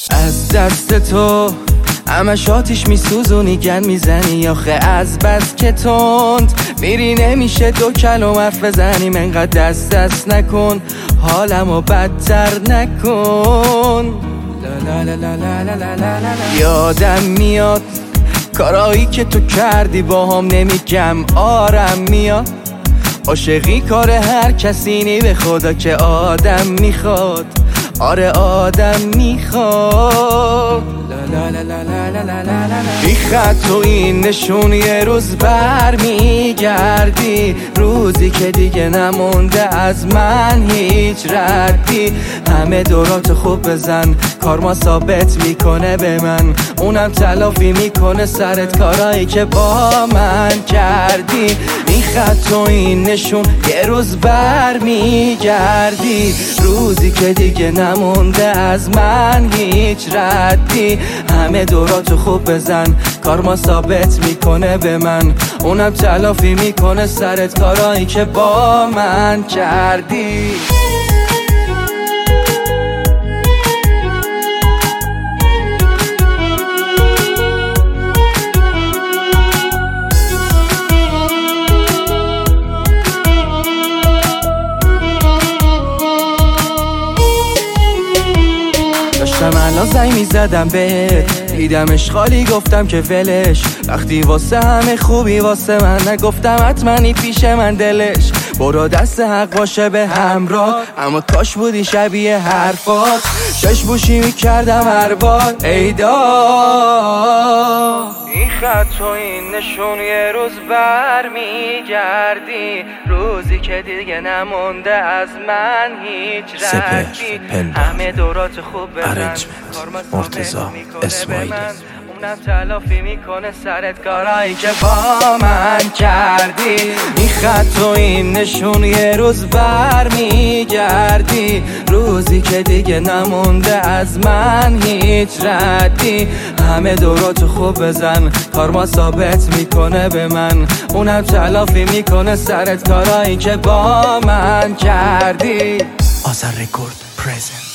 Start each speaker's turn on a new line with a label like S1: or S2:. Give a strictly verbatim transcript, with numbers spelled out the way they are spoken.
S1: از دست تو همش آتیش میسوزونی، گن میزنی آخه از بس که تند میری نمیشه دو کلم حرف بزنیم. انقدر دست دست نکن حالمو بدتر نکن. یادم میاد کارایی که تو کردی با هم، نمیگم آرم میاد. عاشقی کار هر کسی نی، به خدا که آدم میخواد، آره آدم میخواد. بی خط و این نشون یه روز بر میگردی، روزی که دیگه نمونده از من هیچ ردی. همه دورات خوب بزن، کارما ثابت میکنه به من، اونم تلافی میکنه سرت کارایی که با من کردی. این خط و این نشون یه روز بر میگردی، روزی که دیگه نمونده از من هیچ ردی. همه دوراتو خوب بزن، کارما ثابت میکنه به من، اونم تلافی میکنه سرت کارایی که با من کردی. داشتم الان زنگ میزدم بهت، دیدمش خالی گفتم که ولش. وقتی واسه همه خوبی واسه من نگفتم حتمنی پیش من دلش. برو دست حق باشه به همراه، اما کاش بودی شبیه حرفات. شش بوشی میکردم هر بار ایدا. این خط و این نشون یه روز بر میگردی، روزی که دیگه نمونده از من هیچ ردی. همه دورات خوب بزن،
S2: مرتضی اسماعیلی،
S1: اونم تلافی میکنه سرت کارایی که با من کردی. این خط و این نشون یه روز بر میگردی، روزی که دیگه نمونده از من هیچ ردی. همه دوراتو خوب بزن، کارما ثابت میکنه به من، اونم تلافی میکنه سرت کارایی که با من کردی.
S2: آذر رکورد پرزنت.